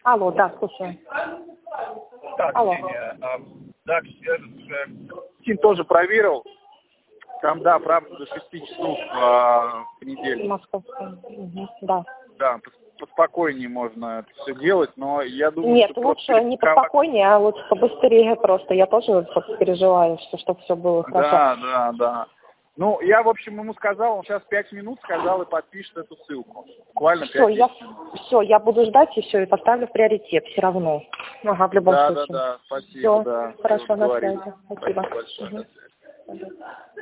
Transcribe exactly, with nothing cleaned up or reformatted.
Алло, да, слушаю. Так, Алло. Ксения, а, да, Ксения тоже проверил. Там, да, правда, до шести часов а, в неделю. Московская. Угу, да. Да, поспокойнее можно это все делать, но я думаю, Нет, что лучше просто не перестраховать- поспокойнее, а лучше побыстрее просто. Я тоже вот переживаю, что чтобы все было хорошо. Да, да, да. Ну, я, в общем, ему сказал, он сейчас пять минут сказал и подпишет эту ссылку. Буквально Все, пять я, минут. все, я буду ждать и все, и поставлю в приоритет все равно. Ага, в любом Да, да, случае. да, спасибо, Все, да. хорошо, на Договорились. связи. Спасибо. Спасибо большое. Угу. До связи. Ага.